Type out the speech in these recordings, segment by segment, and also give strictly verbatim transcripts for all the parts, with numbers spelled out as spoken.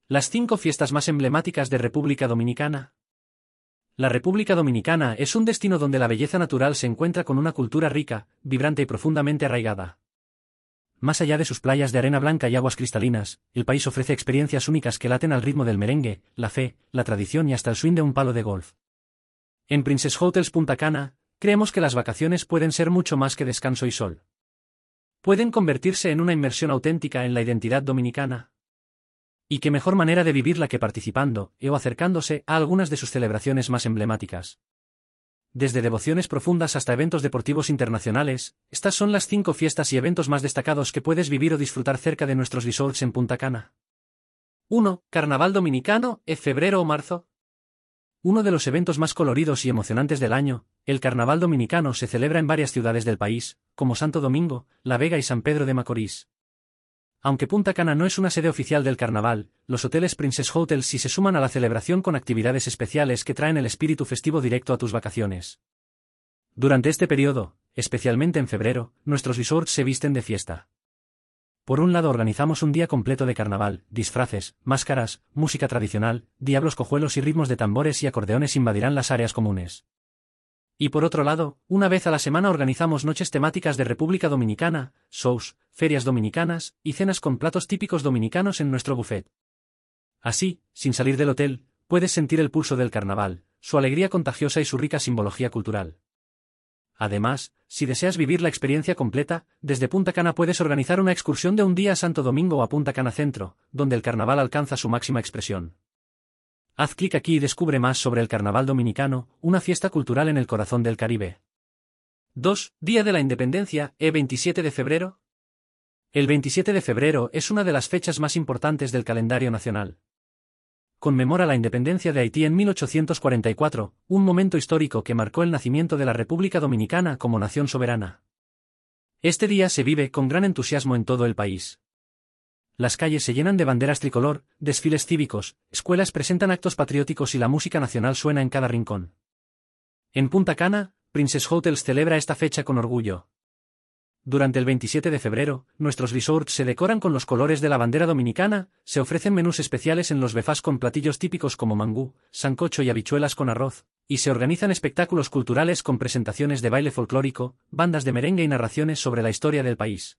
Las cinco fiestas más emblemáticas de República Dominicana. La República Dominicana es un destino donde la belleza natural se encuentra con una cultura rica, vibrante y profundamente arraigada. Más allá de sus playas de arena blanca y aguas cristalinas, el país ofrece experiencias únicas que laten al ritmo del merengue, la fe, la tradición y hasta el swing de un palo de golf. En Princess Hotels Punta Cana, creemos que las vacaciones pueden ser mucho más que descanso y sol. Pueden convertirse en una inmersión auténtica en la identidad dominicana. Y qué mejor manera de vivirla que participando, o acercándose, a algunas de sus celebraciones más emblemáticas. Desde devociones profundas hasta eventos deportivos internacionales, estas son las cinco fiestas y eventos más destacados que puedes vivir o disfrutar cerca de nuestros resorts en Punta Cana. uno. Carnaval Dominicano, en febrero o marzo. Uno de los eventos más coloridos y emocionantes del año, el Carnaval Dominicano se celebra en varias ciudades del país, como Santo Domingo, La Vega y San Pedro de Macorís. Aunque Punta Cana no es una sede oficial del carnaval, los hoteles Princess Hotels sí se suman a la celebración con actividades especiales que traen el espíritu festivo directo a tus vacaciones. Durante este periodo, especialmente en febrero, nuestros resorts se visten de fiesta. Por un lado organizamos un día completo de carnaval, disfraces, máscaras, música tradicional, diablos cojuelos y ritmos de tambores y acordeones invadirán las áreas comunes. Y por otro lado, una vez a la semana organizamos noches temáticas de República Dominicana, shows, ferias dominicanas y cenas con platos típicos dominicanos en nuestro buffet. Así, sin salir del hotel, puedes sentir el pulso del carnaval, su alegría contagiosa y su rica simbología cultural. Además, si deseas vivir la experiencia completa, desde Punta Cana puedes organizar una excursión de un día a Santo Domingo o a Punta Cana Centro, donde el carnaval alcanza su máxima expresión. Haz clic aquí y descubre más sobre el Carnaval Dominicano, una fiesta cultural en el corazón del Caribe. dos. Día de la Independencia, el veintisiete de febrero. El veintisiete de febrero es una de las fechas más importantes del calendario nacional. Conmemora la independencia de Haití en mil ochocientos cuarenta y cuatro, un momento histórico que marcó el nacimiento de la República Dominicana como nación soberana. Este día se vive con gran entusiasmo en todo el país. Las calles se llenan de banderas tricolor, desfiles cívicos, escuelas presentan actos patrióticos y la música nacional suena en cada rincón. En Punta Cana, Princess Hotels celebra esta fecha con orgullo. Durante el veintisiete de febrero, nuestros resorts se decoran con los colores de la bandera dominicana, se ofrecen menús especiales en los buffets con platillos típicos como mangú, sancocho y habichuelas con arroz, y se organizan espectáculos culturales con presentaciones de baile folclórico, bandas de merengue y narraciones sobre la historia del país.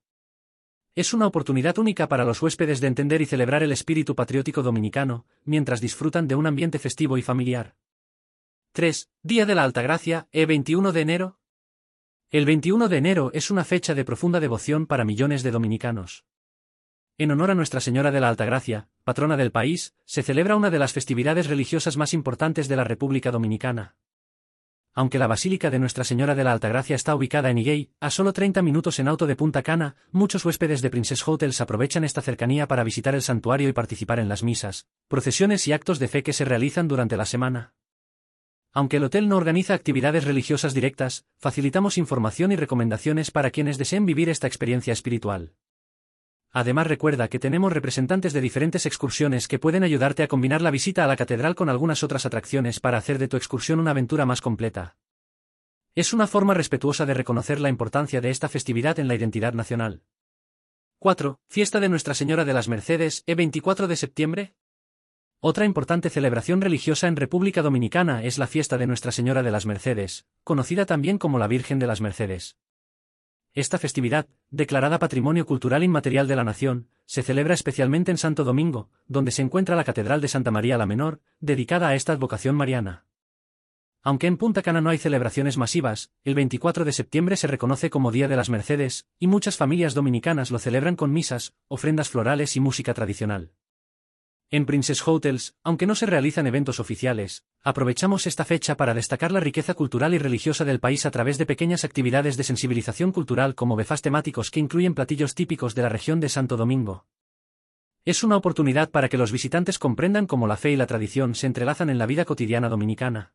Es una oportunidad única para los huéspedes de entender y celebrar el espíritu patriótico dominicano, mientras disfrutan de un ambiente festivo y familiar. tres. Día de la Altagracia, el veintiuno de enero. El veintiuno de enero es una fecha de profunda devoción para millones de dominicanos. En honor a Nuestra Señora de la Altagracia, patrona del país, se celebra una de las festividades religiosas más importantes de la República Dominicana. Aunque la Basílica de Nuestra Señora de la Altagracia está ubicada en Higüey, a solo treinta minutos en auto de Punta Cana, muchos huéspedes de Princess Hotels aprovechan esta cercanía para visitar el santuario y participar en las misas, procesiones y actos de fe que se realizan durante la semana. Aunque el hotel no organiza actividades religiosas directas, facilitamos información y recomendaciones para quienes deseen vivir esta experiencia espiritual. Además recuerda que tenemos representantes de diferentes excursiones que pueden ayudarte a combinar la visita a la catedral con algunas otras atracciones para hacer de tu excursión una aventura más completa. Es una forma respetuosa de reconocer la importancia de esta festividad en la identidad nacional. cuatro. Fiesta de Nuestra Señora de las Mercedes, el veinticuatro de septiembre. Otra importante celebración religiosa en República Dominicana es la fiesta de Nuestra Señora de las Mercedes, conocida también como la Virgen de las Mercedes. Esta festividad, declarada Patrimonio Cultural Inmaterial de la Nación, se celebra especialmente en Santo Domingo, donde se encuentra la Catedral de Santa María la Menor, dedicada a esta advocación mariana. Aunque en Punta Cana no hay celebraciones masivas, el veinticuatro de septiembre se reconoce como Día de las Mercedes, y muchas familias dominicanas lo celebran con misas, ofrendas florales y música tradicional. En Princess Hotels, aunque no se realizan eventos oficiales, aprovechamos esta fecha para destacar la riqueza cultural y religiosa del país a través de pequeñas actividades de sensibilización cultural como buffets temáticos que incluyen platillos típicos de la región de Santo Domingo. Es una oportunidad para que los visitantes comprendan cómo la fe y la tradición se entrelazan en la vida cotidiana dominicana.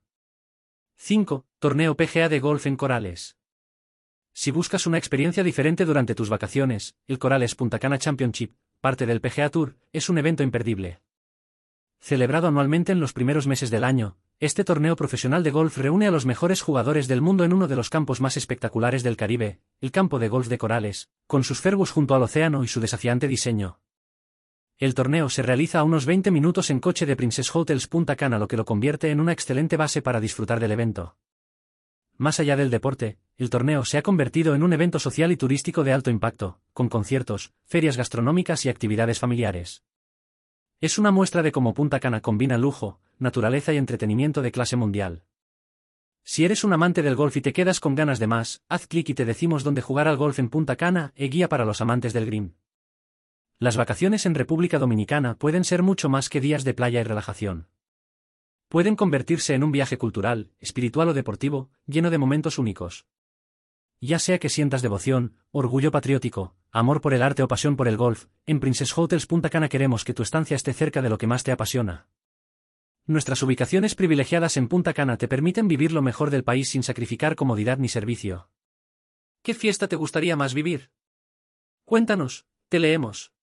cinco. Torneo P G A de golf en Corales. Si buscas una experiencia diferente durante tus vacaciones, el Corales Punta Cana Championship, parte del P G A Tour, es un evento imperdible. Celebrado anualmente en los primeros meses del año, este torneo profesional de golf reúne a los mejores jugadores del mundo en uno de los campos más espectaculares del Caribe, el campo de golf de Corales, con sus fairways junto al océano y su desafiante diseño. El torneo se realiza a unos veinte minutos en coche de Princess Hotels Punta Cana, lo que lo convierte en una excelente base para disfrutar del evento. Más allá del deporte, el torneo se ha convertido en un evento social y turístico de alto impacto, con conciertos, ferias gastronómicas y actividades familiares. Es una muestra de cómo Punta Cana combina lujo, naturaleza y entretenimiento de clase mundial. Si eres un amante del golf y te quedas con ganas de más, haz clic y te decimos dónde jugar al golf en Punta Cana, e-guía para los amantes del green. Las vacaciones en República Dominicana pueden ser mucho más que días de playa y relajación. Pueden convertirse en un viaje cultural, espiritual o deportivo, lleno de momentos únicos. Ya sea que sientas devoción, orgullo patriótico, amor por el arte o pasión por el golf, en Princess Hotels Punta Cana queremos que tu estancia esté cerca de lo que más te apasiona. Nuestras ubicaciones privilegiadas en Punta Cana te permiten vivir lo mejor del país sin sacrificar comodidad ni servicio. ¿Qué fiesta te gustaría más vivir? Cuéntanos, te leemos.